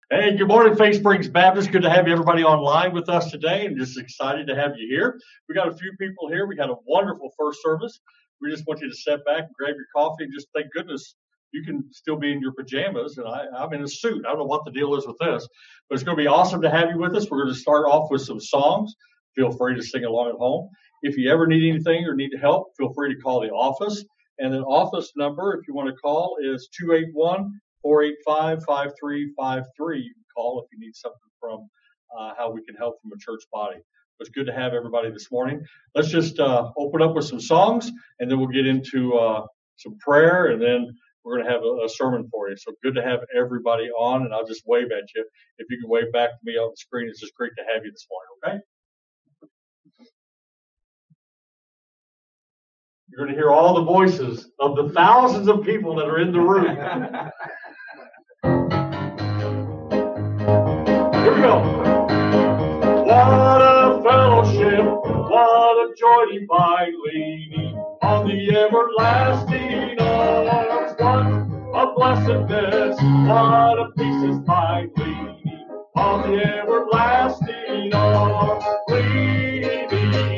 Hey, good morning, Faith Springs Baptist. Good to have everybody online with us today, and just excited to have you here. We got a few people here. We had a wonderful first service. We just want you to step back and grab your coffee and just thank goodness you can still be in your pajamas. And I'm in a suit. I don't know what the deal is with this, but it's going to be awesome to have you with us. We're going to start off with some songs. Feel free to sing along at home. If you ever need anything or need help, feel free to call the office. And the office number, if you want to call, is 281-485-5353. You can call if you need something from how we can help from a church body. It's good to have everybody this morning. Let's just open up with some songs, and then we'll get into some prayer, and then we're going to have a sermon for you. So good to have everybody on, and I'll just wave at you. If you can wave back to me on the screen, it's just great to have you this morning, okay? You're going to hear all the voices of the thousands of people that are in the room. Here we go. What a fellowship, what a joy divine, leaning on the everlasting arms. What a blessedness, what a peace is mine, leaning on the everlasting arms. Leaning,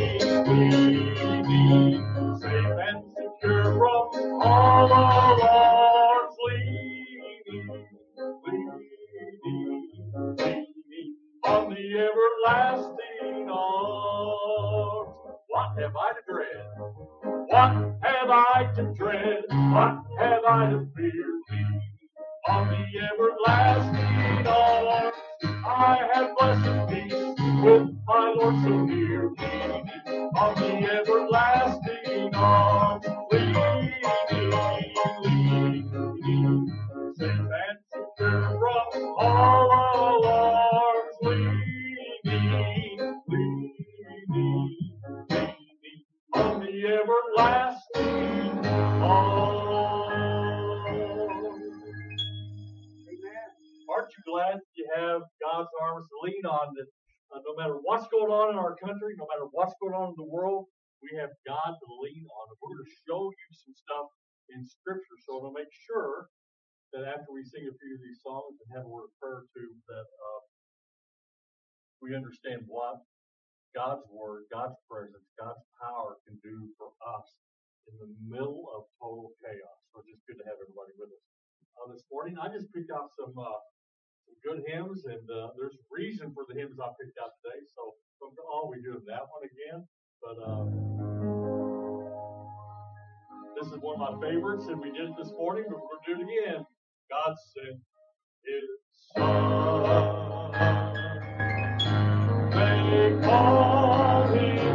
safe and secure from all alarms. Leaning on the everlasting arms. What have I to dread? What have I to dread? What have I to fear? On the everlasting arms, I have blessed peace with my Lord so near. On the everlasting arms, leaning, safe and secure from all alarms. Leaning on the everlasting arms. Amen. Aren't you glad you have God's arms to lean on? That no matter what's going on in our country, no matter what's going on in the world, we have God to lean on. And we're going to show you some stuff in Scripture, so to make sure that after we sing a few of these songs and have a word of prayer too, that we understand what God's Word, God's presence, God's power can do for us in the middle of total chaos. So it's just good to have everybody with us. This morning, I just picked out some good hymns, and there's reason for the hymns I picked out today. So we do that one again, but this is one of my favorites, and we did it this morning, but we're going to do it again. God sent His Son. They call Him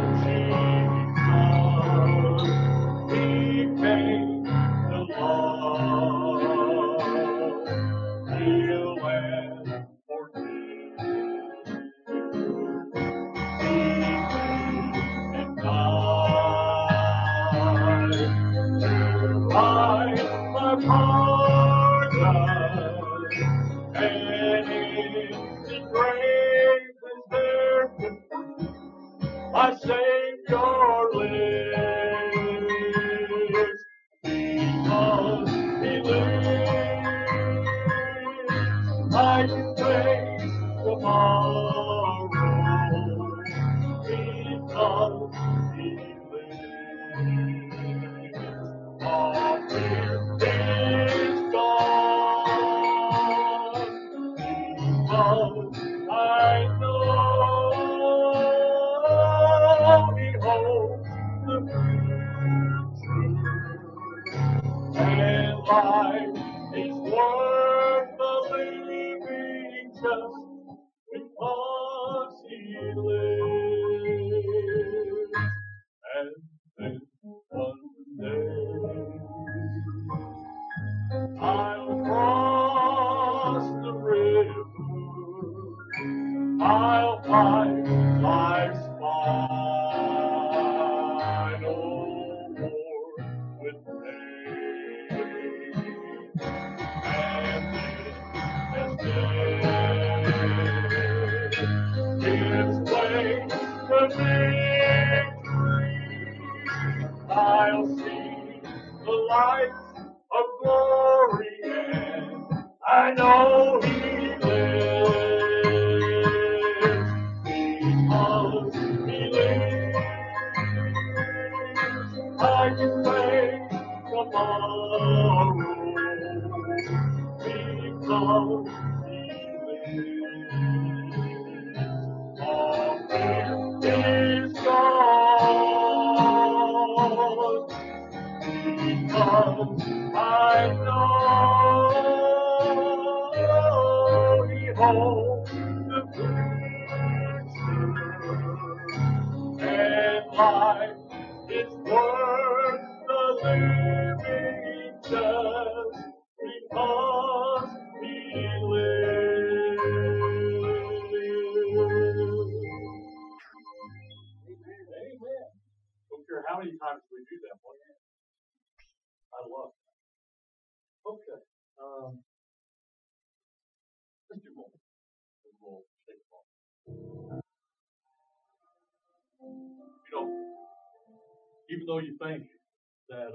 Jesus. He came to love, heal, and forgive. He came and died to buy my pardon, and in the grave is there to prove my Savior lives. Because He lives, I can face tomorrow. Because He lives, all fear is gone. Because I know He holds the future, and life is worth the living just because He lives. And then one day I'll cross the river, I'll find life's final war with pain, and as death gives way to victory, I'll see the light of glory, and I know He lives. How many times do we do that? I love it. Okay. Let's do more. We'll take a moment. You know, even though you think that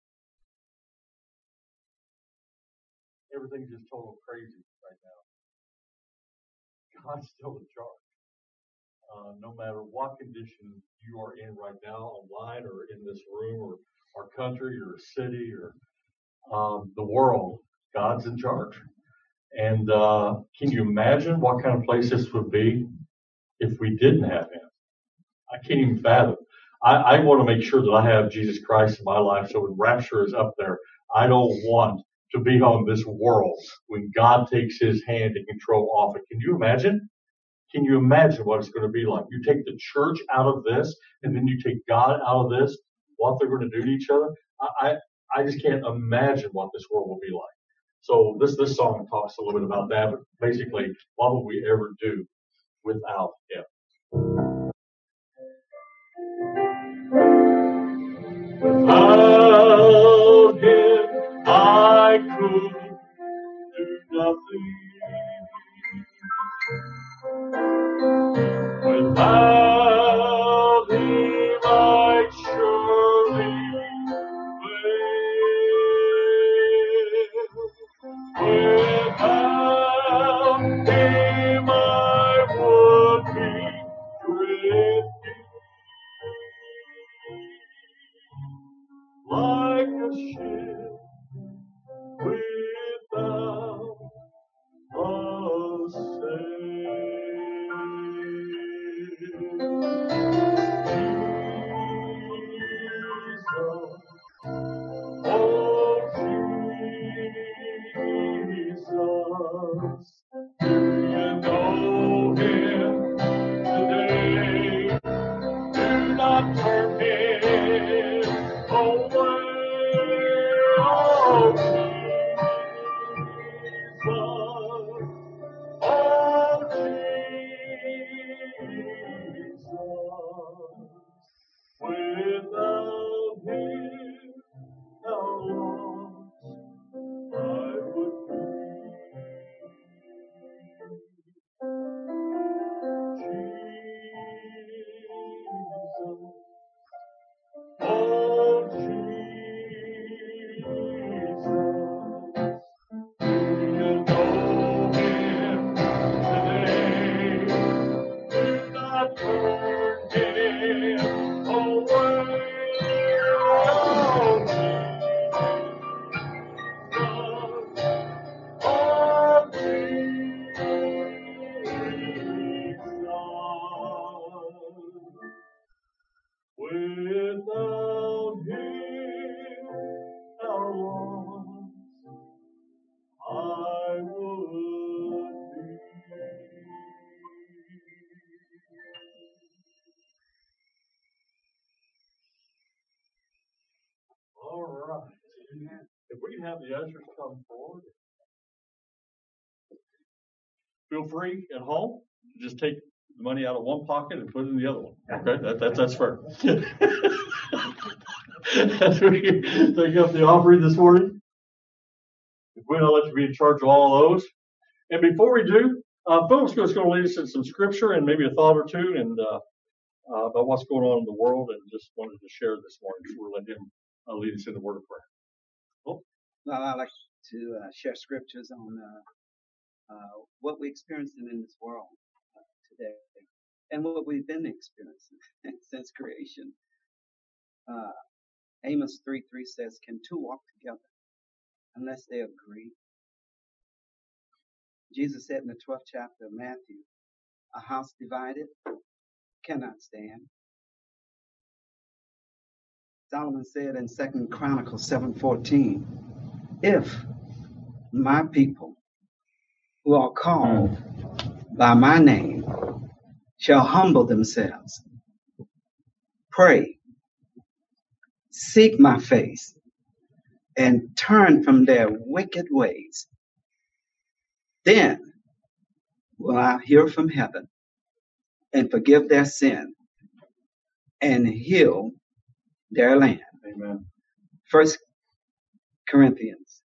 everything's just total crazy right now, God's still in charge. No matter what condition you are in right now, online or in this room, or our country, or city, or the world, God's in charge. And can you imagine what kind of place this would be if we didn't have Him? I can't even fathom. I want to make sure that I have Jesus Christ in my life, so when rapture is up there, I don't want to be on this world when God takes His hand and control off it. Can you imagine? Can you imagine what it's going to be like? You take the church out of this, and then you take God out of this, what they're going to do to each other? I just can't imagine what this world will be like. So this song talks a little bit about that, but basically, what will we ever do without Him? Without Him, I could do nothing. Without Him, I'd surely fail. Without Him, I would be drifting like a ship without a sail. Oh, Jesus, do you know Him today? Do not turn Him away. Oh, Jesus, oh, Jesus, without Him, how lost I would be. Jesus, oh Jesus, do you know Him today? Do not turn Him away. Oh Jesus, oh Jesus. Without Him, how lost I would be. All right. If we can have the ushers come forward, feel free at home to just take the money out of one pocket and put it in the other one. Okay, that's fair. As we take up the offering this morning, if we don't let you be in charge of all of those. And before we do, Philip's going to lead us in some scripture and maybe a thought or two, and about what's going on in the world, and just wanted to share this morning. So we'll let him lead us in the word of prayer. Well, I like to share scriptures on what we're experiencing in this world today, and what we've been experiencing since creation. Amos 3:3 says, "Can two walk together unless they agree?" Jesus said in the 12th chapter of Matthew, a house divided cannot stand. Solomon said in 2 Chronicles 7:14, if my people who are called by my name shall humble themselves, pray, seek my face, and turn from their wicked ways, then will I hear from heaven and forgive their sin and heal their land. Amen. 1 Corinthians,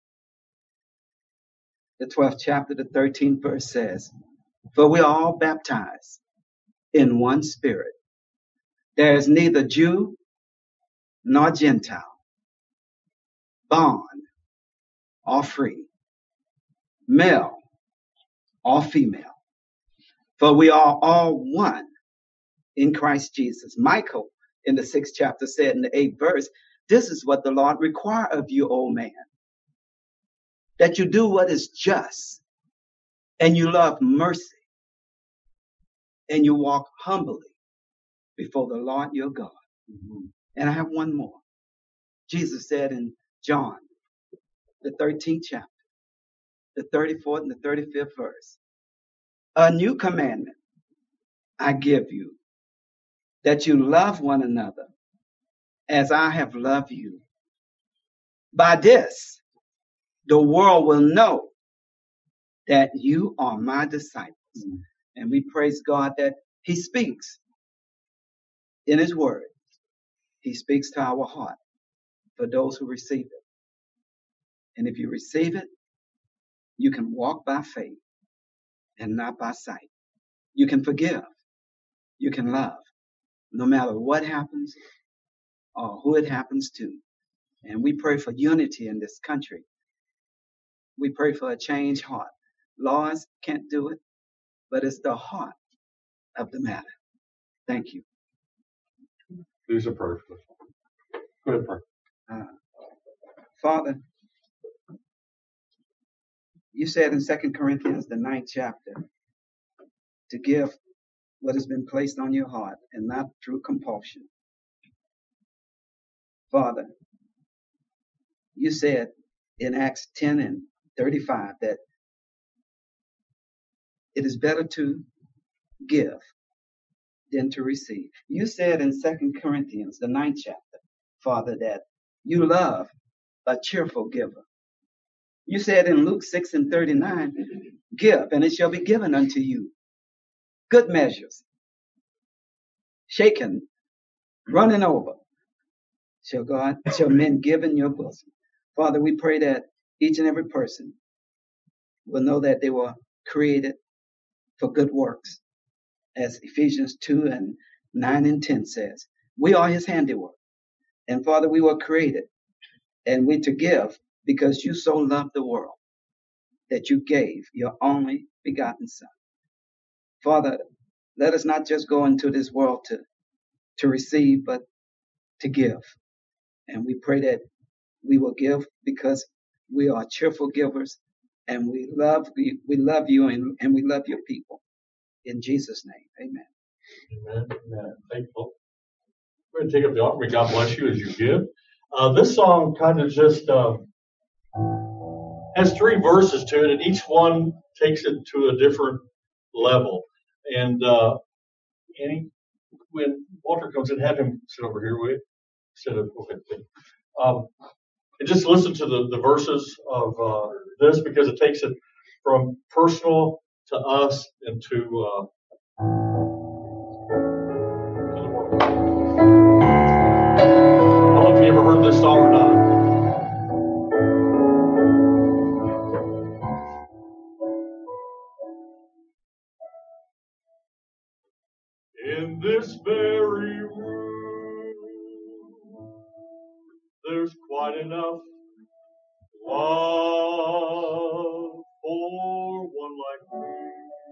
the 12th chapter, the 13th verse says, for we are all baptized in one spirit. There is neither Jew nor Gentile, bond or free, male or female, for we are all one in Christ Jesus. Michael in the 6th chapter said in the 8th verse, this is what the Lord require of you, O man, that you do what is just, and you love mercy, and you walk humbly before the Lord your God. Mm-hmm. And I have one more. Jesus said in John, the 13th chapter, the 34th and the 35th verse, a new commandment I give you, that you love one another as I have loved you. By this, the world will know that you are my disciples. Mm. And we praise God that he speaks in his word. He speaks to our heart for those who receive it. And if you receive it, you can walk by faith and not by sight. You can forgive. You can love, no matter what happens or who it happens to. And we pray for unity in this country. We pray for a changed heart. Laws can't do it, but it's the heart of the matter. Thank you. Please a prayer. Go ahead, pray. Father, you said in 2 Corinthians, the 9th chapter, to give what has been placed on your heart and not through compulsion. Father, you said in Acts 10 and 35 that it is better to give than to receive. You said in 2 Corinthians, the 9th chapter, Father, that you love a cheerful giver. You said in Luke 6 and 39, give, and it shall be given unto you. Good measures, shaken, running over, shall men give in your bosom. Father, we pray that each and every person will know that they were created for good works. As Ephesians 2 and 9 and 10 says, we are his handiwork. And Father, we were created and we to give because you so loved the world that you gave your only begotten Son. Father, let us not just go into this world to receive, but to give. And we pray that we will give because we are cheerful givers and we love you and we love your people. In Jesus' name, amen. Amen. Amen. Thankful. We're going to take up the offering. God bless you as you give. This song kind of just has 3 verses to it, and each one takes it to a different level. And when Walter comes in, have him sit over here with you. Instead of and just listen to the verses of this, because it takes it from personal to us and to the world. I don't know if you ever heard this song or not. In this very room, there's quite enough love for one like me.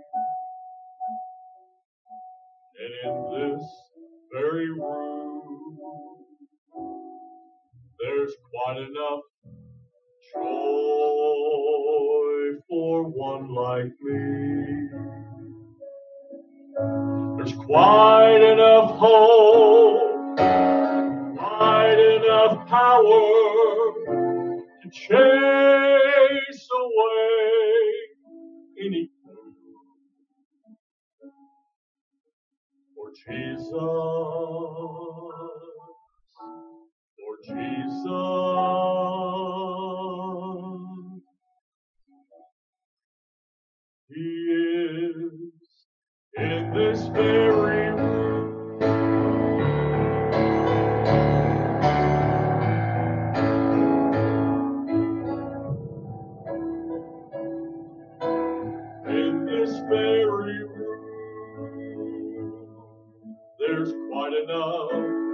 And in this very room, there's quite enough joy for one like me. There's quite enough hope, quite enough power to chase away any for Jesus, for Jesus. He is in this very room. In this very room, there's quite enough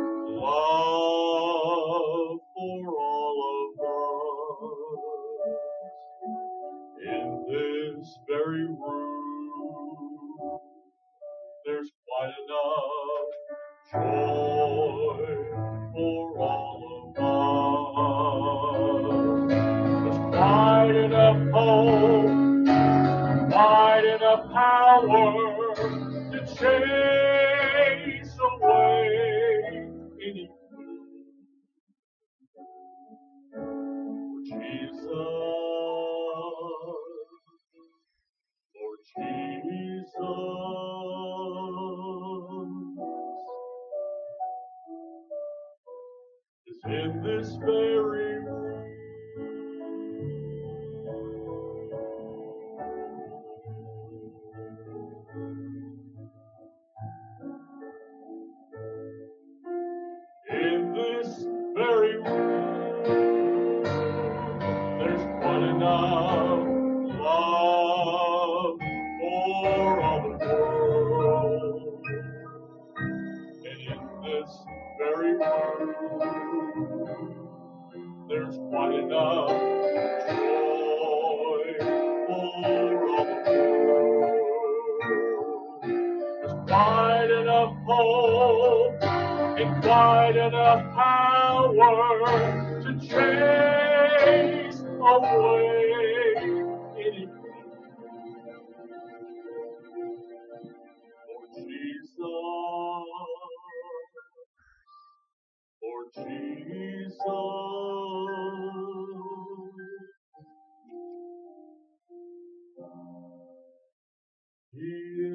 love for all of us. In this very room, there's quite enough joy for all of us. There's quite enough hope, quite enough power to chase away any for Jesus, is in this very room. In this very room, there's quite enough love for all the world. And in this very room, there's quite enough joy for all the world. There's quite enough hope and quite enough power to chase away any for Jesus, He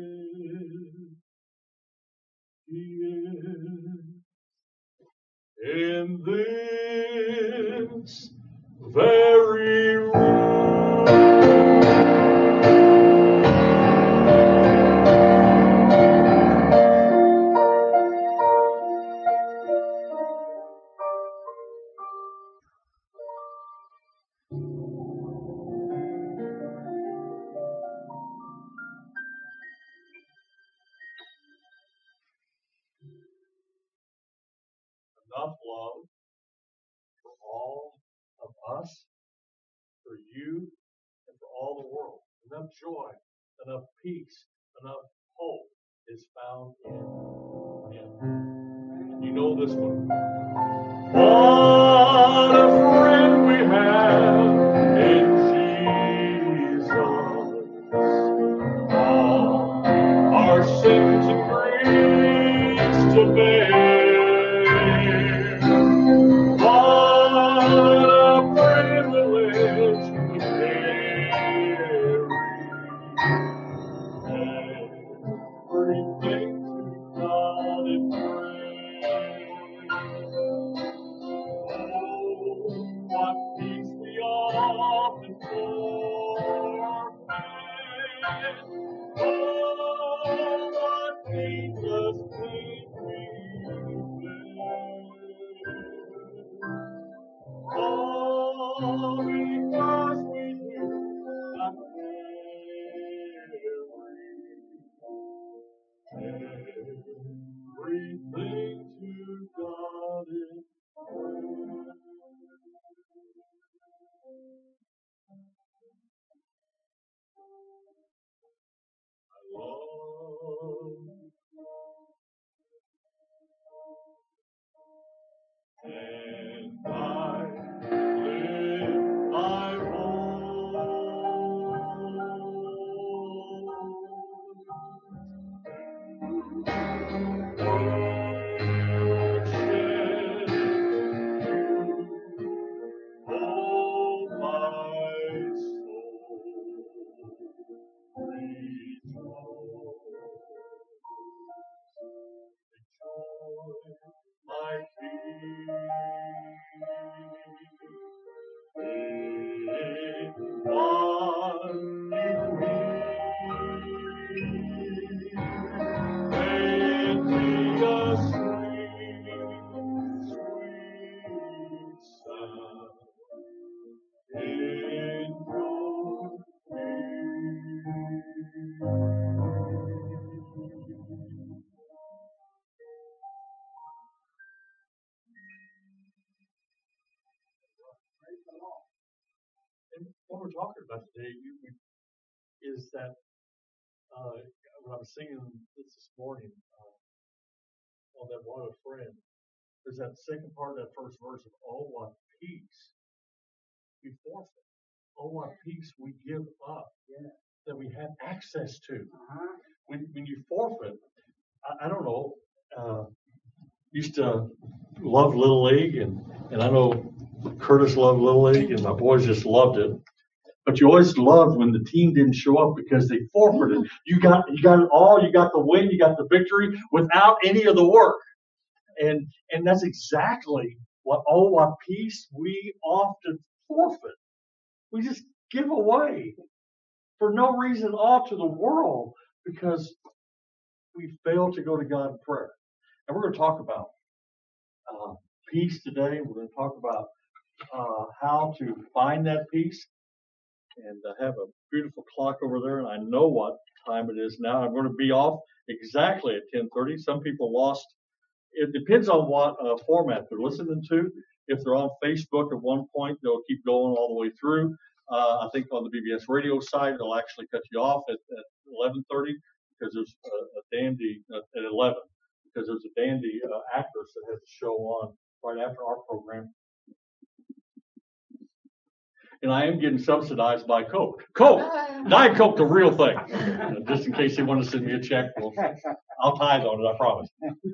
is in this very room. Enough love for all of us, for you, and for all the world. Enough joy, enough peace, enough hope is found in Him. You know this one. What a friend we have in Jesus. All our sins and griefs to bear. What a privilege to carry everything to God in prayer. Oh, what peace we often forfeit. Oh, what needless pain we bear. All because we do not everything to God in prayer. I love and I live, I when I was singing this morning on that What a Friend, there's that second part of that first verse of, oh, what peace we forfeit. Oh, what peace we give up that we have access to. When you forfeit, I don't know, used to love Little League, and I know Curtis loved Little League, and my boys just loved it. But you always loved when the team didn't show up because they forfeited. You got it all. You got the win. You got the victory without any of the work. And that's exactly what peace we often forfeit. We just give away for no reason at all to the world because we fail to go to God in prayer. And we're going to talk about peace today. We're going to talk about how to find that peace. And I have a beautiful clock over there, and I know what time it is now. I'm going to be off exactly at 10:30. Some people lost. It depends on what format they're listening to. If they're on Facebook at one point, they'll keep going all the way through. I think on the BBS radio side, they'll actually cut you off at 11:30 because there's a dandy at 11 because there's a dandy actress that has a show on right after our program. And I am getting subsidized by Coke. Diet Coke, the real thing. Just in case they want to send me a check, I'll tithe on it, I promise.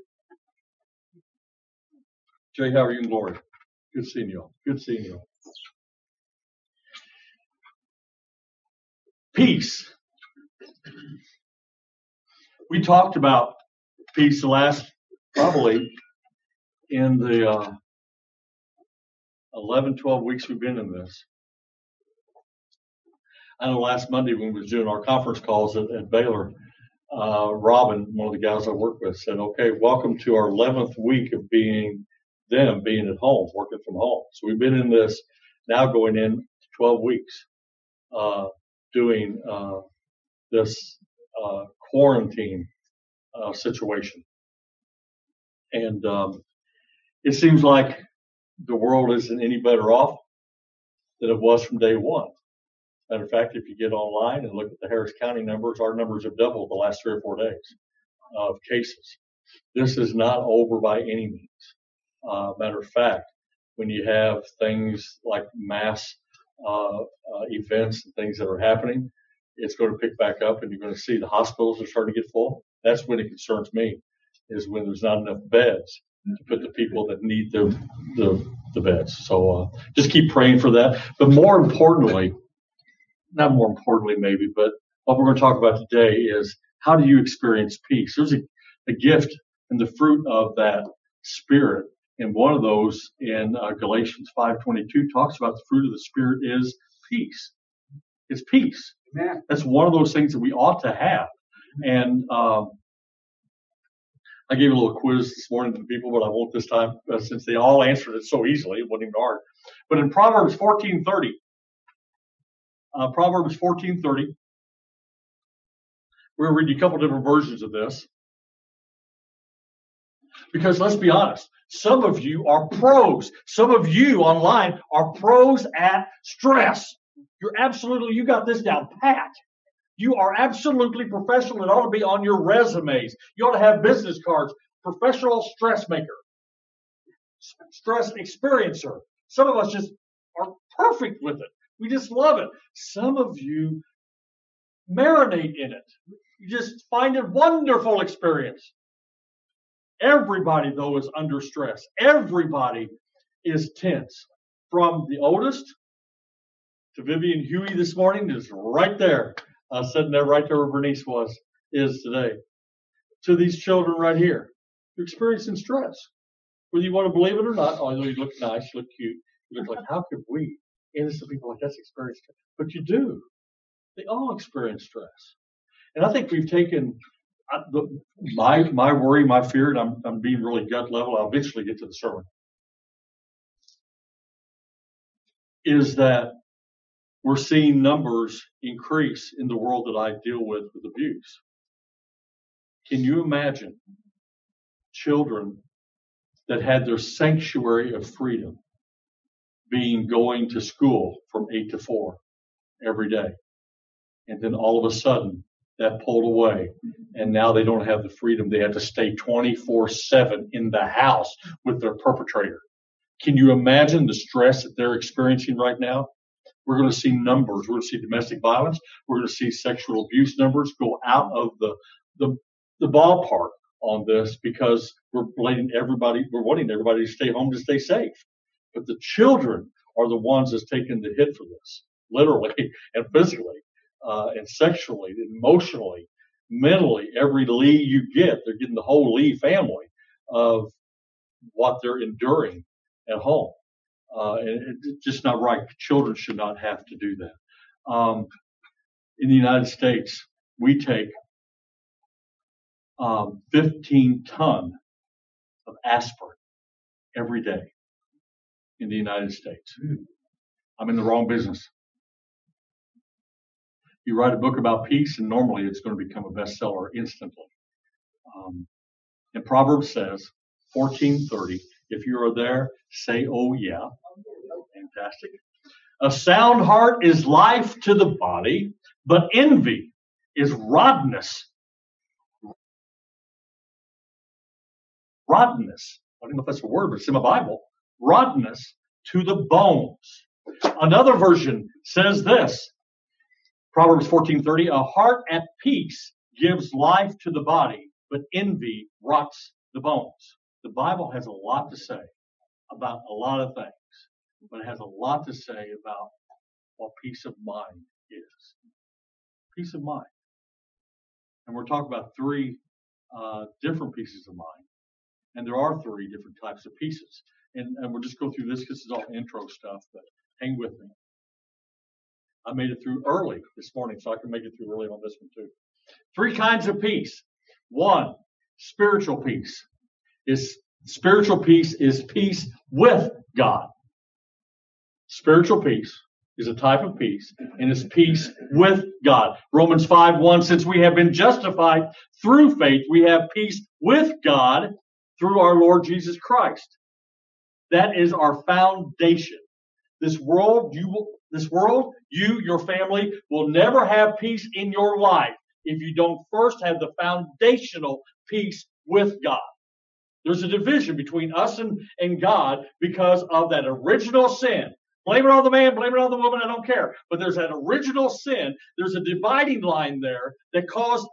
Jay, how are you in glory? Good seeing you all. Good seeing you all. Peace. We talked about peace the last, probably, in the 11, 12 weeks we've been in this. I know last Monday when we was doing our conference calls at Baylor, Robin, one of the guys I work with, said, okay, welcome to our 11th week of being at home, working from home. So we've been in this now going in 12 weeks, doing this quarantine situation. And it seems like the world isn't any better off than it was from day one. Matter of fact, if you get online and look at the Harris County numbers, our numbers have doubled the last 3 or 4 days of cases. This is not over by any means. Matter of fact, when you have things like mass events and things that are happening, it's going to pick back up, and you're going to see the hospitals are starting to get full. That's when it concerns me, is when there's not enough beds to put the people that need the beds. So just keep praying for that. But more importantly, not more importantly maybe, but what we're going to talk about today is how do you experience peace? There's a gift and the fruit of that Spirit. And one of those in Galatians 5:22 talks about the fruit of the Spirit is peace. It's peace. Amen. That's one of those things that we ought to have. And I gave a little quiz this morning to the people, but I won't this time since they all answered it so easily. It wasn't even hard. But in Proverbs 14:30, we're going to read you a couple different versions of this. Because let's be honest, some of you are pros. Some of you online are pros at stress. You got this down pat. You are absolutely professional. It ought to be on your resumes. You ought to have business cards. Professional stress maker. Stress experiencer. Some of us just are perfect with it. We just love it. Some of you marinate in it. You just find it wonderful experience. Everybody, though, is under stress. Everybody is tense. From the oldest to Vivian Huey this morning, is right there, sitting there right there where Bernice is today, to these children right here. You're experiencing stress. Whether you want to believe it or not, although you look nice, you look cute, you look like, how could we, innocent people like us, experience stress? But you do. They all experience stress. And I think we've taken my worry, my fear, and I'm being really gut level, I'll eventually get to the sermon, is that we're seeing numbers increase in the world that I deal with abuse. Can you imagine children that had their sanctuary of freedom going to school from 8 to 4 every day, and then all of a sudden that pulled away. And now they don't have the freedom. They have to stay 24/7 in the house with their perpetrator. Can you imagine the stress that they're experiencing right now? We're going to see numbers. We're going to see domestic violence. We're going to see sexual abuse numbers go out of the ballpark on this because we're wanting everybody to stay home to stay safe. But the children are the ones that's taking the hit for this, literally and physically, and sexually, and emotionally, mentally. Every Lee you get, they're getting the whole Lee family of what they're enduring at home. And it's just not right. Children should not have to do that. In the United States, we take 15 tons of aspirin every day in the United States. I'm in the wrong business. You write a book about peace, and normally it's going to become a bestseller instantly. And Proverbs says, 14:30, if you are there, say, oh yeah. Fantastic. A sound heart is life to the body, but envy is rottenness. Rottenness. I don't know if that's a word, but it's in my Bible. Rottenness to the bones. Another version says this. Proverbs 14:30, a heart at peace gives life to the body, but envy rots the bones. The Bible has a lot to say about a lot of things, but it has a lot to say about what peace of mind is. Peace of mind. And we're talking about three different pieces of mind. And there are three different types of pieces. And we'll just go through this because it's all intro stuff, but hang with me. I made it through early this morning, so I can make it through early on this one too. Three kinds of peace. One, spiritual peace. Spiritual peace is peace with God. Spiritual peace is a type of peace, and it's peace with God. Romans 5:1, since we have been justified through faith, we have peace with God through our Lord Jesus Christ. That is our foundation. This world, you, your family, will never have peace in your life if you don't first have the foundational peace with God. There's a division between us and God because of that original sin. Blame it on the man, blame it on the woman, I don't care. But there's that original sin. There's a dividing line there that caused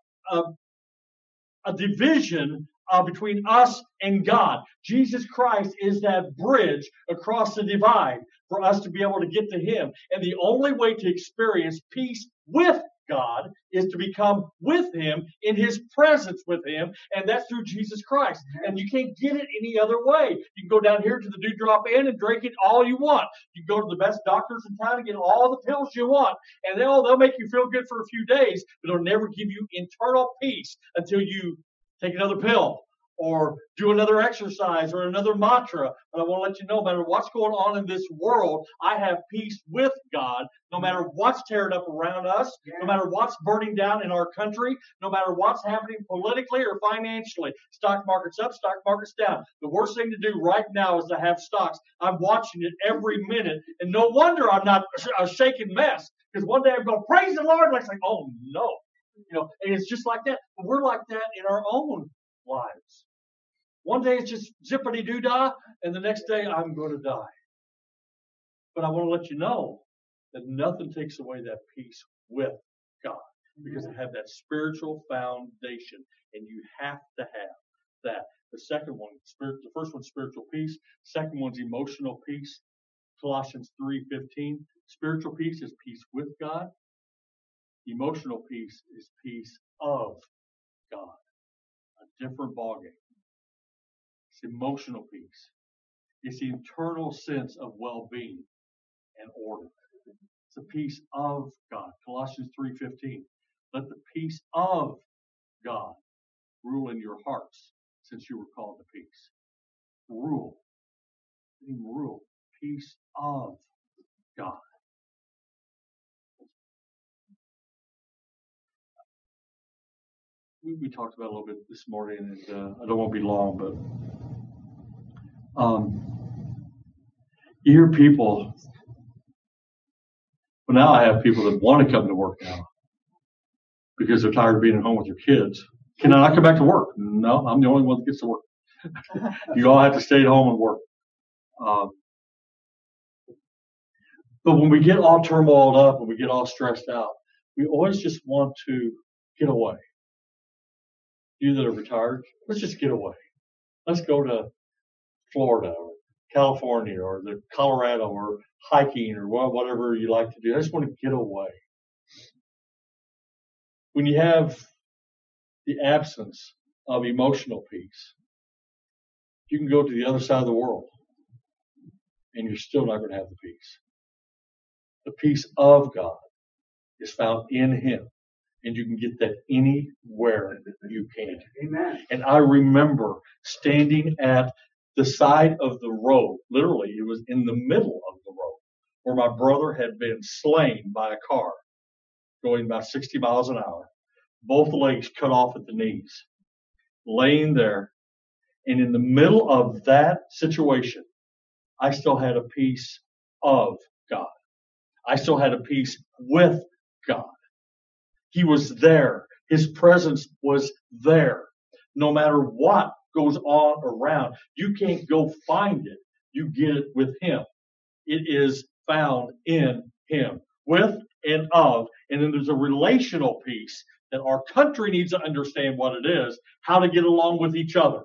a division between us and God. Jesus Christ is that bridge across the divide for us to be able to get to Him. And the only way to experience peace with God is to become with Him, in His presence with Him, and that's through Jesus Christ. And you can't get it any other way. You can go down here to the Dewdrop Inn and drink it all you want. You can go to the best doctors in town and get all the pills you want, and they'll make you feel good for a few days, but it'll never give you internal peace until you take another pill or do another exercise or another mantra. But I want to let you know, no matter what's going on in this world, I have peace with God. No matter what's tearing up around us, no matter what's burning down in our country, no matter what's happening politically or financially. Stock market's up, stock market's down. The worst thing to do right now is to have stocks. I'm watching it every minute, and no wonder I'm not a shaking mess. Because one day I'm going, praise the Lord, and I'm like, oh no. And it's just like that. But we're like that in our own lives. One day it's just zippity-doo-dah, and the next day I'm going to die. But I want to let you know that nothing takes away that peace with God, because I have that spiritual foundation, and you have to have that. The second one, the first one's spiritual peace. Second one's emotional peace. Colossians 3:15. Spiritual peace is peace with God. Emotional peace is peace of God. A different ballgame. It's emotional peace. It's the internal sense of well-being and order. It's the peace of God. Colossians 3:15. Let the peace of God rule in your hearts, since you were called to peace. Rule. Rule. Peace of God. We talked about it a little bit this morning, and I don't want to be long, but you hear people. Well, now I have people that want to come to work now. because they're tired of being at home with your kids. Can I not come back to work? No, I'm the only one that gets to work. You all have to stay at home and work. But when we get all turmoiled up and we get all stressed out, we always just want to get away. You that are retired, let's just get away. Let's go to Florida or California or the Colorado or hiking or whatever you like to do. I just want to get away. When you have the absence of emotional peace, you can go to the other side of the world and you're still not going to have the peace. The peace of God is found in Him, and you can get that anywhere you can. Amen. And I remember standing at the side of the road, literally, it was in the middle of the road, where my brother had been slain by a car going about 60 miles an hour, both legs cut off at the knees, laying there. And in the middle of that situation, I still had a peace of God. I still had a peace with God. He was there. His presence was there. No matter what goes on around, you can't go find it. You get it with Him. It is found in Him, with and of. And then there's a relational piece that our country needs to understand what it is, how to get along with each other.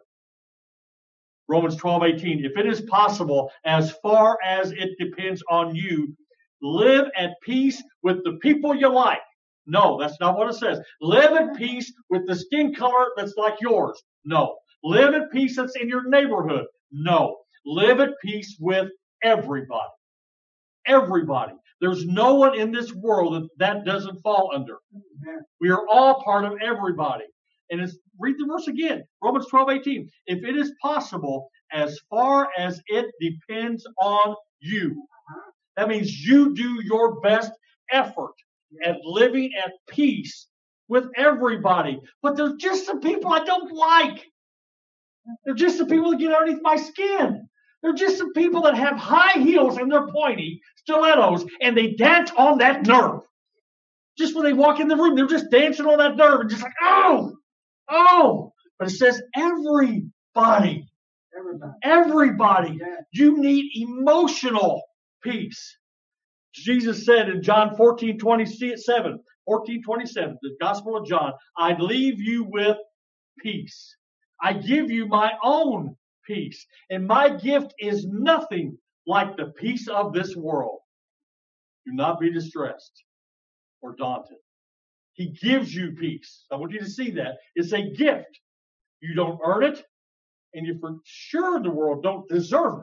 Romans 12:18. If it is possible, as far as it depends on you, live at peace with the people you like. No, that's not what it says. Live at peace with the skin color that's like yours. No. Live at peace that's in your neighborhood. No. Live at peace with everybody. Everybody. There's no one in this world that doesn't fall under. We are all part of everybody. And read the verse again. Romans 12:18. If it is possible, as far as it depends on you. That means you do your best effort at living at peace with everybody. But there's just some people I don't like. They're just some people that get underneath my skin. They're just some people that have high heels and they're pointy stilettos and they dance on that nerve. Just when they walk in the room, they're just dancing on that nerve and just like, oh. But it says everybody. Everybody. Yeah. You need emotional peace. Jesus said in John 14:27, the Gospel of John, I leave you with peace. I give you my own peace. And my gift is nothing like the peace of this world. Do not be distressed or daunted. He gives you peace. I want you to see that. It's a gift. You don't earn it, and you for sure the world don't deserve it.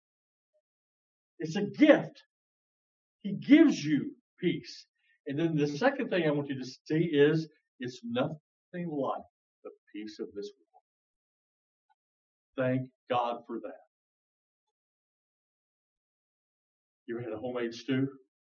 It's a gift. He gives you peace. And then the second thing I want you to see is it's nothing like the peace of this world. Thank God for that. You ever had a homemade stew?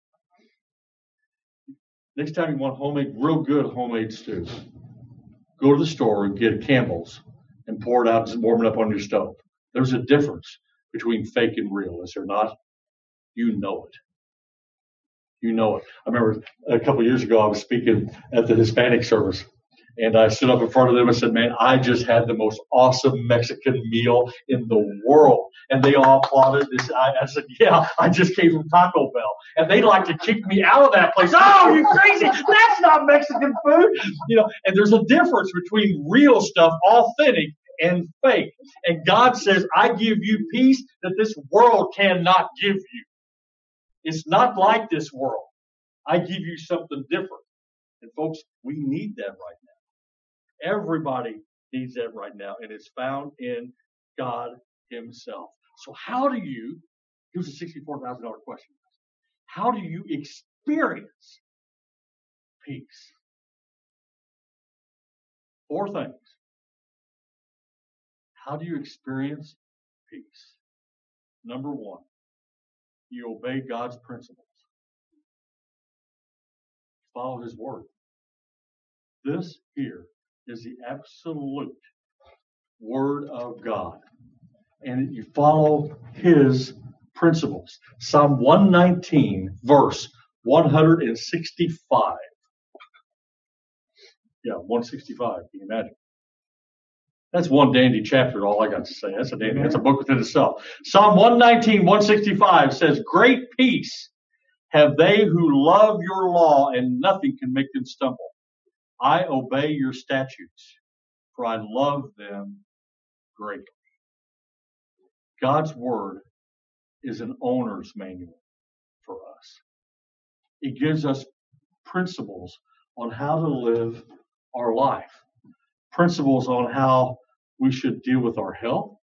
Next time you want real good homemade stew, go to the store and get a Campbell's and pour it out and warm it up on your stove. There's a difference between fake and real, is there not? You know it. You know it. I remember a couple of years ago, I was speaking at the Hispanic service, and I stood up in front of them and said, man, I just had the most awesome Mexican meal in the world. And they all applauded. I said, yeah, I just came from Taco Bell. And they'd like to kick me out of that place. Oh, you crazy. That's not Mexican food. And there's a difference between real stuff, authentic, and fake. And God says, I give you peace that this world cannot give you. It's not like this world. I give you something different. And folks, we need that right now. Everybody needs that right now. And it's found in God Himself. So here's a $64,000 question. How do you experience peace? 4 things. How do you experience peace? Number 1, you obey God's principles. Follow His word. This here is the absolute word of God. And you follow His principles. Psalm 119, verse 165. Yeah, 165. Can you imagine? That's one dandy chapter, all I got to say. That's a dandy. That's a book within itself. Psalm 119, 165 says, great peace have they who love your law, and nothing can make them stumble. I obey your statutes, for I love them greatly. God's word is an owner's manual for us. It gives us principles on how to live our life, principles on how we should deal with our health,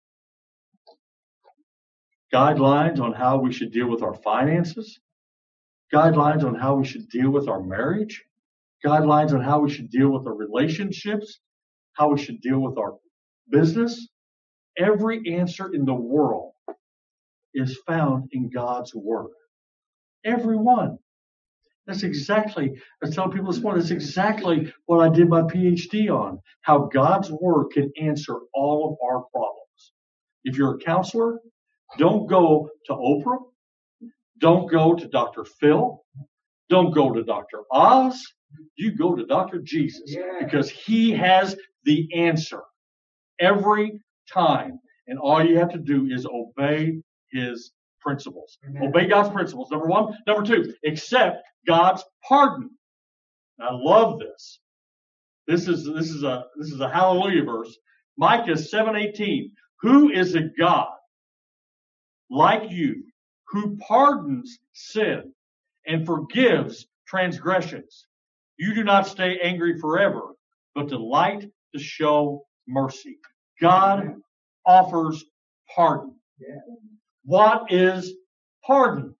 guidelines on how we should deal with our finances, guidelines on how we should deal with our marriage, guidelines on how we should deal with our relationships, how we should deal with our business. Every answer in the world is found in God's word. Every one. That's exactly, I was telling people this morning, that's exactly what I did my PhD on, how God's word can answer all of our problems. If you're a counselor, don't go to Oprah. Don't go to Dr. Phil. Don't go to Dr. Oz. You go to Dr. Jesus, because he has the answer every time. And all you have to do is obey his principles. Amen. Obey God's principles, number one. Number two, accept God's pardon. And I love this. This is a hallelujah verse. Micah 7:18. Who is a God like you, who pardons sin and forgives transgressions? You do not stay angry forever, but delight to show mercy. God offers pardon. What is pardon?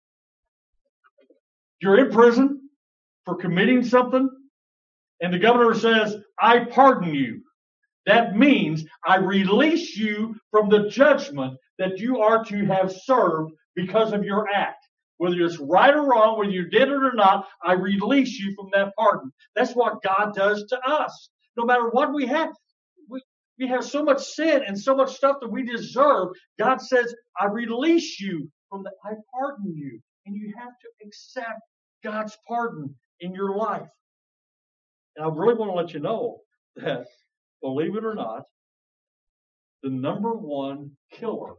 You're in prison for committing something, and the governor says, I pardon you. That means I release you from the judgment that you are to have served because of your act. Whether it's right or wrong, whether you did it or not, I release you from that pardon. That's what God does to us. No matter what we have, we have so much sin and so much stuff that we deserve. God says, I release you from that. I pardon you. And you have to accept God's pardon in your life. And I really want to let you know that, believe it or not, the number one killer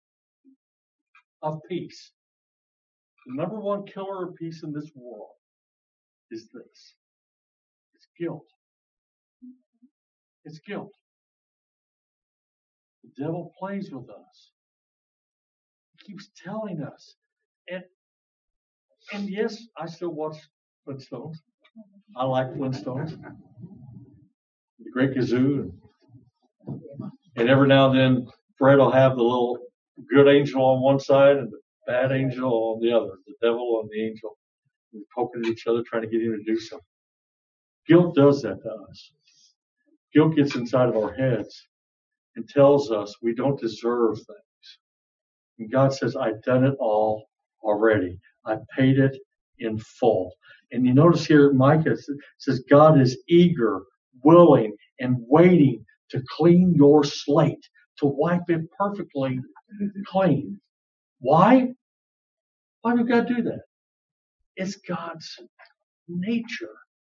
of peace, the number one killer of peace in this world is this. It's guilt. It's guilt. The devil plays with us. He keeps telling us. And yes, I still watch Flintstones. I like Flintstones. The Great Gazoo. And every now and then, Fred will have the little good angel on one side and the bad angel on the other. The devil and the angel. They're poking at each other, trying to get him to do something. Guilt does that to us. Guilt gets inside of our heads and tells us we don't deserve things. And God says, I've done it all already. I paid it in full. And you notice here, Micah says, God is eager, willing, and waiting to clean your slate, to wipe it perfectly clean. Why? Why would God do that? It's God's nature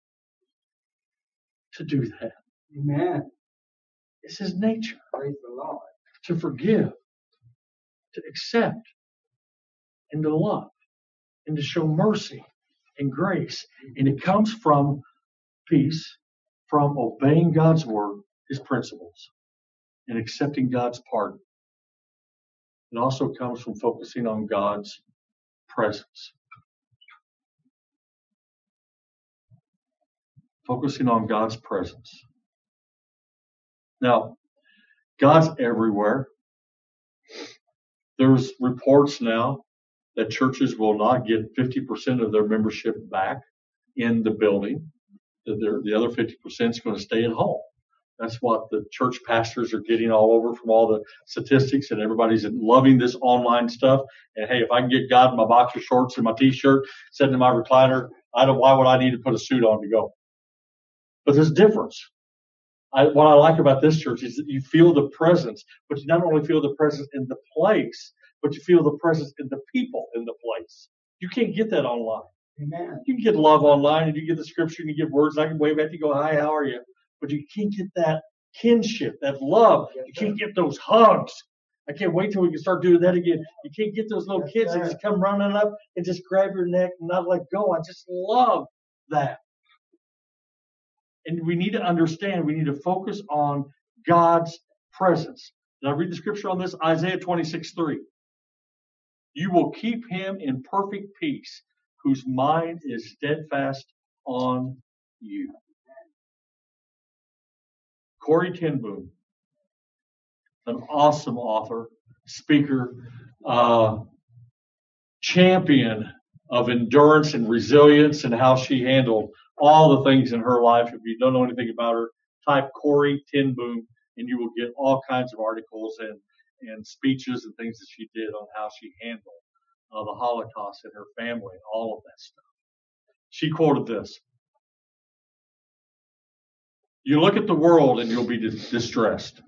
to do that. Amen. It's his nature. Praise the Lord. To forgive, to accept, and to love, and to show mercy and grace. And it comes from peace, from obeying God's word, his principles, and accepting God's pardon. It also comes from focusing on God's presence. Focusing on God's presence. Now, God's everywhere. There's reports now that churches will not get 50% of their membership back in the building. The other 50% is going to stay at home. That's what the church pastors are getting all over from all the statistics, and everybody's loving this online stuff. And hey, if I can get God in my boxer shorts and my t-shirt, sitting in my recliner, why would I need to put a suit on to go? But there's a difference. What I like about this church is that you feel the presence, but you not only feel the presence in the place, but you feel the presence in the people in the place. You can't get that online. Amen. You can get love online and you get the scripture and you give words. And I can wave at you, go, hi, how are you? But you can't get that kinship, that love. You can't get those hugs. I can't wait till we can start doing that again. You can't get those little kids that just come running up and just grab your neck and not let go. I just love that. And we need to understand, we need to focus on God's presence. Did I read the scripture on this? Isaiah 26:3. You will keep him in perfect peace, whose mind is steadfast on you. Corrie ten Boom, an awesome author, speaker, champion of endurance and resilience and how she handled all the things in her life. If you don't know anything about her, type Corrie ten Boom and you will get all kinds of articles and speeches and things that she did on how she handled the Holocaust and her family and all of that stuff. She quoted this. You look at the world and you'll be distressed.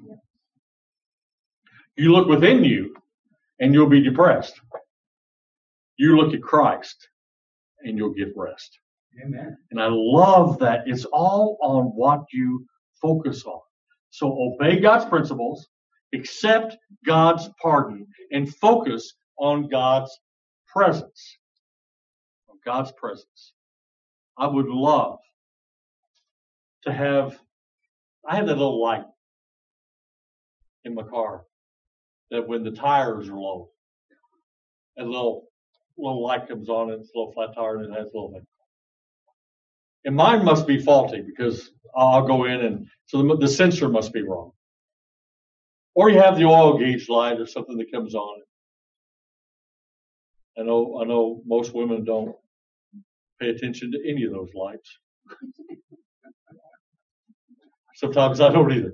You look within you and you'll be depressed. You look at Christ and you'll get rest. Amen. And I love that. It's all on what you focus on. So obey God's principles, accept God's pardon, and focus on God's presence. On God's presence. I would love to have, I have that little light in my car that when the tires are low, a little light comes on and it's a little flat tire and it has a little bit. And mine must be faulty because I'll go in and so the sensor must be wrong. Or you have the oil gauge light or something that comes on. I know most women don't pay attention to any of those lights. Sometimes I don't either.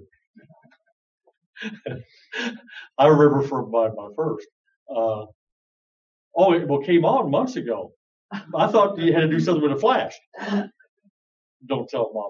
I remember from my first. It came on months ago. I thought you had to do something with a flash. Don't tell Mom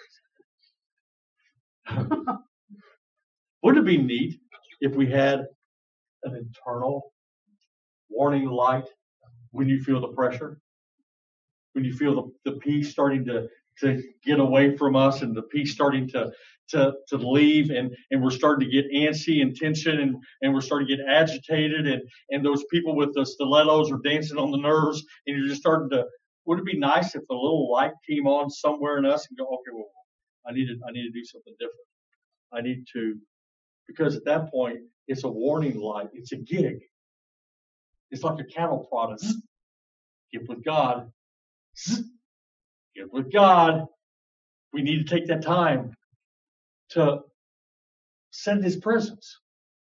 to watch. Wouldn't it be neat if we had an internal warning light when you feel the pressure? When you feel the peace starting to get away from us and the peace starting to leave and we're starting to get antsy and tension and we're starting to get agitated and those people with the stilettos are dancing on the nerves and you're just starting to, would it be nice if a little light came on somewhere in us and go, okay, well, I need to do something different. I need to, because at that point, it's a warning light. It's a gig. It's like a cattle prod. Get with God. Get with God. We need to take that time to send His presence.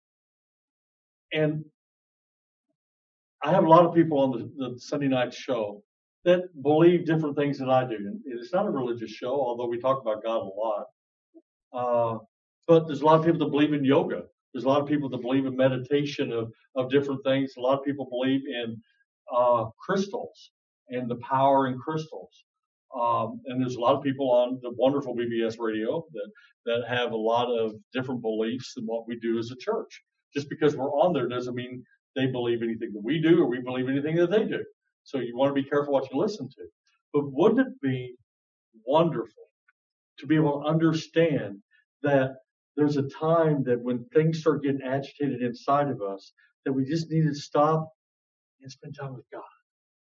And I have a lot of people on the Sunday night show that believe different things than I do. And it's not a religious show, although we talk about God a lot. But there's a lot of people that believe in yoga. There's a lot of people that believe in meditation of different things. A lot of people believe in crystals and the power in crystals. And there's a lot of people on the wonderful BBS radio that have a lot of different beliefs than what we do as a church. Just because we're on there doesn't mean they believe anything that we do or we believe anything that they do. So you want to be careful what you listen to. But wouldn't it be wonderful to be able to understand that there's a time that when things start getting agitated inside of us, that we just need to stop and spend time with God.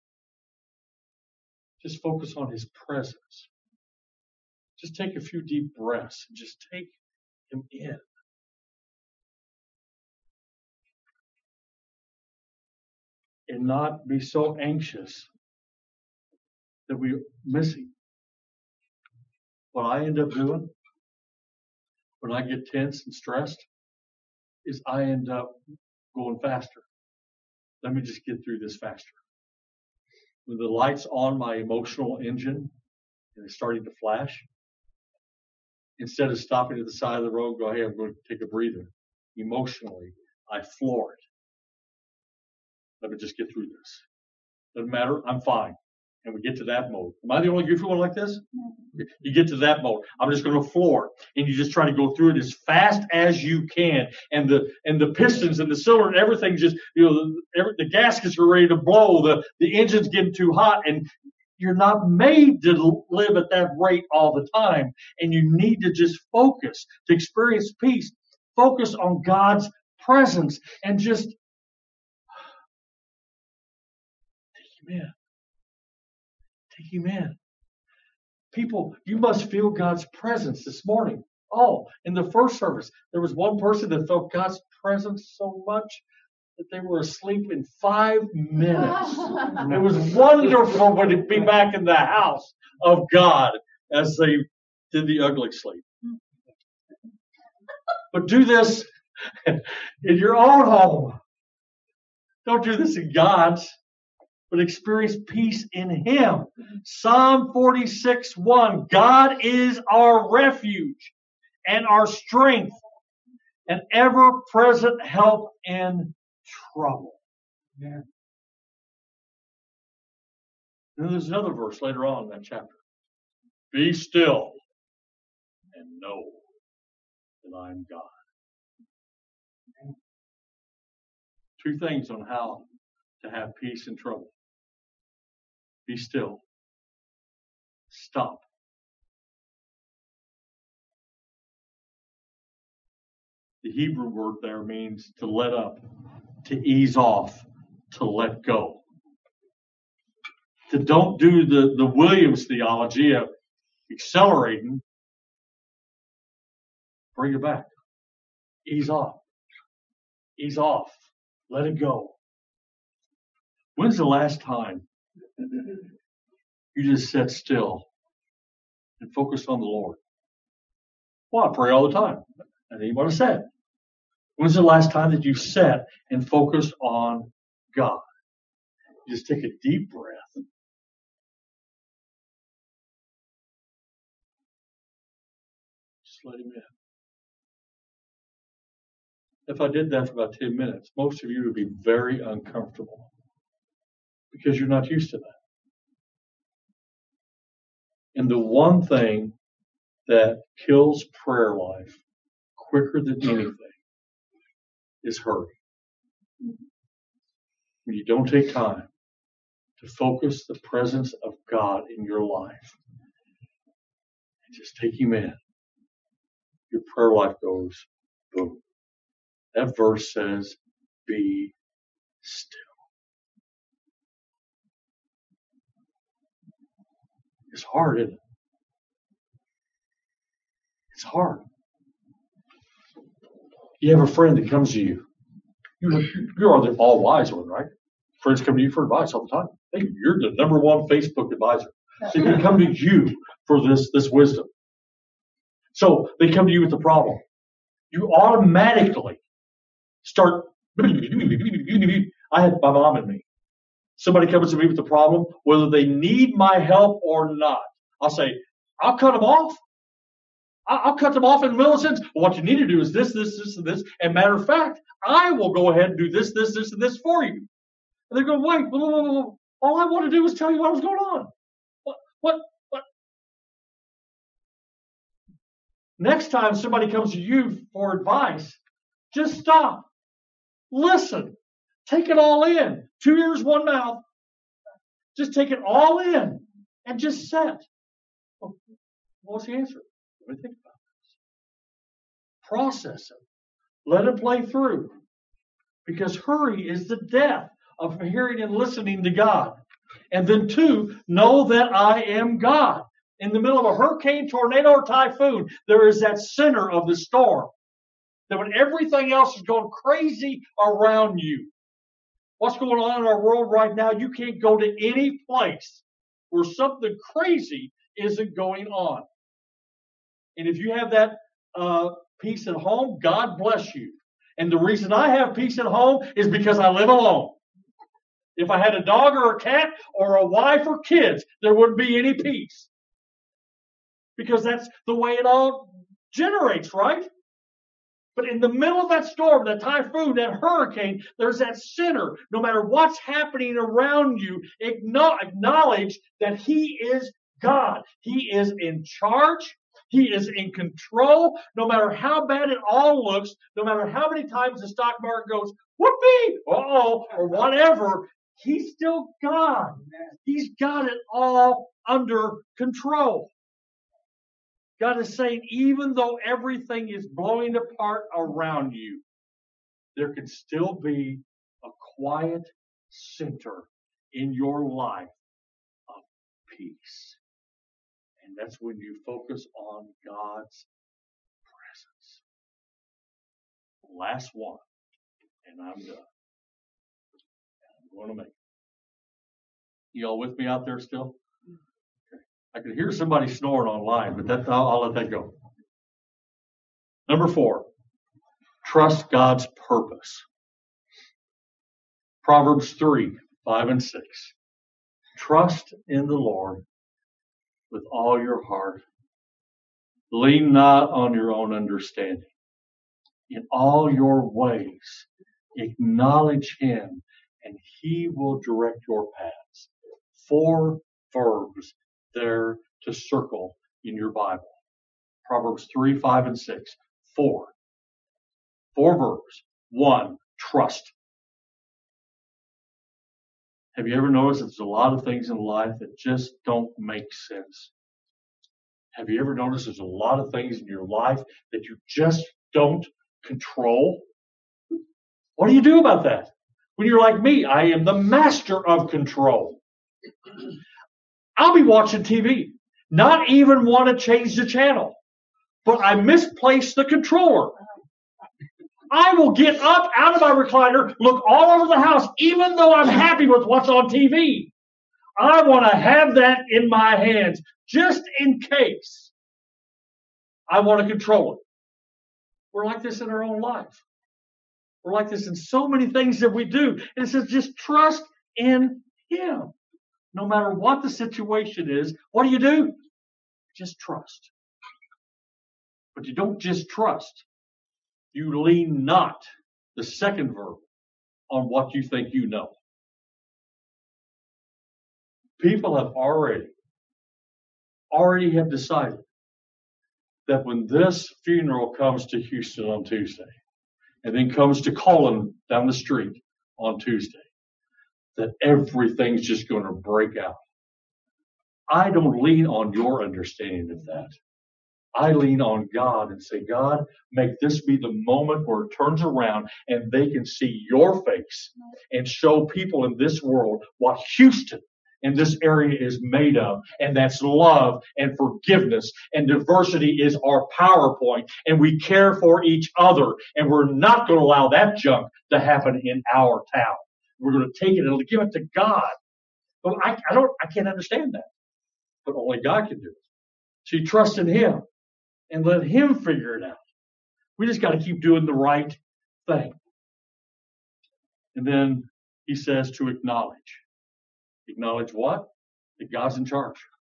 Just focus on His presence. Just take a few deep breaths and just take Him in. And not be so anxious that we're missing. What I end up doing when I get tense and stressed is I end up going faster. Let me just get through this faster. When the light's on my emotional engine and it's starting to flash, instead of stopping at the side of the road, go, hey, I'm going to take a breather. Emotionally, I floor it. Let me just get through this. Doesn't matter. I'm fine. And we get to that mode. Am I the only goofy one like this? You get to that mode. I'm just going to floor it. And you just try to go through it as fast as you can. And the pistons and the cylinder and everything just, the gaskets are ready to blow. The engine's getting too hot. And You're not made to live at that rate all the time. And you need to just focus to experience peace. Focus on God's presence and just take Him in. Take Him in. People, you must feel God's presence this morning. Oh, in the first service, there was one person that felt God's presence so much that they were asleep in 5 minutes. It was wonderful to be back in the house of God as they did the ugly sleep. But do this in your own home. Don't do this in God's, but experience peace in Him. Psalm 46:1. God is our refuge and our strength, an ever-present help in trouble. Yeah. And there's another verse later on in that chapter. Be still and know that I am God. Two things on how to have peace in trouble. Be still. Stop. The Hebrew word there means to let up, to ease off, to let go. To don't do the Williams theology of accelerating. Bring it back. Ease off. Ease off. Let it go. When's the last time you just sat still and focused on the Lord? Well, I pray all the time. That ain't what I said. When's the last time that you sat and focused on God? You just take a deep breath. Just let Him in. If I did that for about 10 minutes, most of you would be very uncomfortable because you're not used to that. And the one thing that kills prayer life quicker than anything is hurry. When you don't take time to focus the presence of God in your life and just take Him in, your prayer life goes boom. That verse says, be still. It's hard, isn't it? It's hard. You have a friend that comes to you. You are the all-wise one, right? Friends come to you for advice all the time. Hey, you're the number one Facebook advisor. So they come to you for this wisdom. So they come to you with the problem. You automatically start. I had my mom and me. Somebody comes to me with the problem, whether they need my help or not. I'll say, I'll cut them off. I'll cut them off in the middle of a sentence. Well, what you need to do is this, and this. And matter of fact, I will go ahead and do this, and this for you. And they go, wait, all I want to do is tell you what was going on. What? Next time somebody comes to you for advice, just stop. Listen. Take it all in. 2 ears, 1 mouth. Just take it all in and just sit. Well, what's the answer? Let me think about this. Process it. Let it play through. Because hurry is the death of hearing and listening to God. And then 2, know that I am God. In the middle of a hurricane, tornado, or typhoon, there is that center of the storm. That when everything else is going crazy around you, what's going on in our world right now, you can't go to any place where something crazy isn't going on. And if you have that peace at home, God bless you. And the reason I have peace at home is because I live alone. If I had a dog or a cat or a wife or kids, there wouldn't be any peace. Because that's the way it all generates, right? But in the middle of that storm, that typhoon, that hurricane, there's that center. No matter what's happening around you, acknowledge that He is God. He is in charge. He is in control. No matter how bad it all looks, no matter how many times the stock market goes, whoopee, uh-oh, or whatever, He's still God. He's got it all under control. God is saying, even though everything is blowing apart around you, there can still be a quiet center in your life of peace. And that's when you focus on God's presence. Last one, and I'm done. I'm going to make it. Y'all with me out there still? Okay. I could hear somebody snoring online, but I'll let that go. Number 4, trust God's purpose. Proverbs 3, 5 and 6. Trust in the Lord with all your heart. Lean not on your own understanding. In all your ways, acknowledge Him, and He will direct your paths. 4 verbs there to circle in your Bible. Proverbs 3, 5, and 6. 4 verbs. 1, trust. Have you ever noticed that there's a lot of things in life that just don't make sense? Have you ever noticed there's a lot of things in your life that you just don't control? What do you do about that? When you're like me, I am the master of control. I'll be watching TV, not even want to change the channel, but I misplaced the controller. I will get up out of my recliner, look all over the house, even though I'm happy with what's on TV. I want to have that in my hands, just in case I want to control it. We're like this in our own life. We're like this in so many things that we do. And it says just trust in Him. No matter what the situation is, what do? Just trust. But you don't just trust. You lean not, the second verb, on what you think you know. People have already have decided that when this funeral comes to Houston on Tuesday, and then comes to Colin down the street on Tuesday, that everything's just going to break out. I don't lean on your understanding of that. I lean on God and say, God, make this be the moment where it turns around and they can see your face and show people in this world what Houston and this area is made of. And that's love and forgiveness, and diversity is our PowerPoint, and we care for each other, and we're not going to allow that junk to happen in our town. We're going to take it and give it to God. But I can't understand that. But only God can do it. So you trust in Him and let Him figure it out. We just got to keep doing the right thing. And then He says to acknowledge. Acknowledge what? That God's in charge.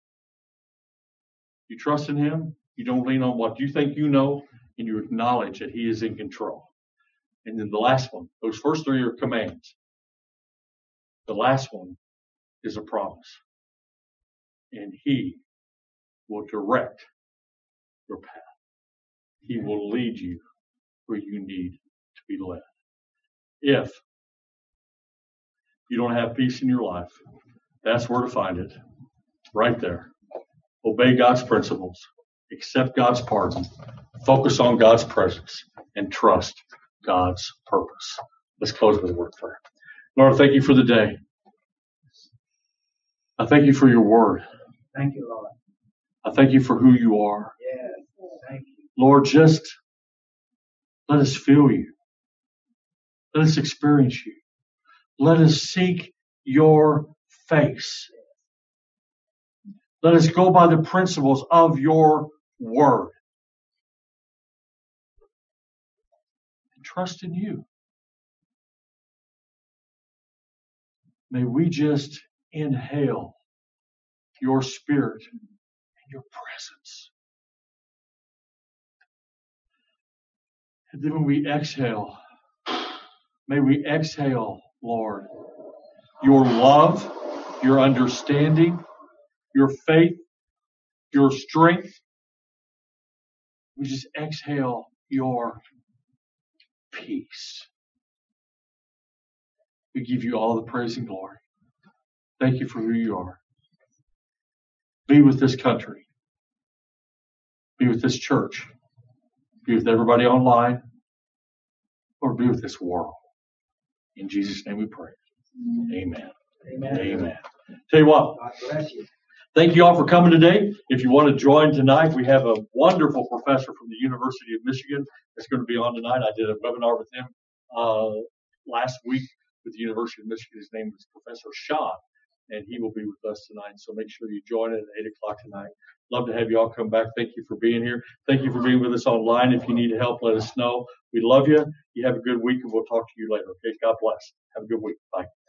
You trust in Him. You don't lean on what you think you know, and you acknowledge that He is in control. And then the last one, those first 3 are commands. The last one is a promise. And He will direct your path. He will lead you where you need to be led. If you don't have peace in your life, that's where to find it. Right there. Obey God's principles. Accept God's pardon. Focus on God's presence. And trust God's purpose. Let's close with a word of prayer. Lord, thank you for the day. I thank you for your word. Thank you, Lord. I thank you for who you are. Yes, thank you. Lord, just let us feel you. Let us experience you. Let us seek your face. Let us go by the principles of your word. And trust in you. May we just inhale your spirit and your presence. And then when we exhale, may we exhale, Lord, your love, your understanding, your faith, your strength. We just exhale your peace. We give you all the praise and glory. Thank you for who you are. Be with this country. Be with this church. Be with everybody online. Or be with this world. In Jesus' name we pray. Amen. Amen. Amen. Tell you what. God bless you. Thank you all for coming today. If you want to join tonight, we have a wonderful professor from the University of Michigan that's going to be on tonight. I did a webinar with him last week with the University of Michigan. His name is Professor Sean, and he will be with us tonight. So make sure you join it at 8 o'clock tonight. Love to have you all come back. Thank you for being here. Thank you for being with us online. If you need help, let us know. We love you. You have a good week, and we'll talk to you later. Okay? God bless. Have a good week. Bye.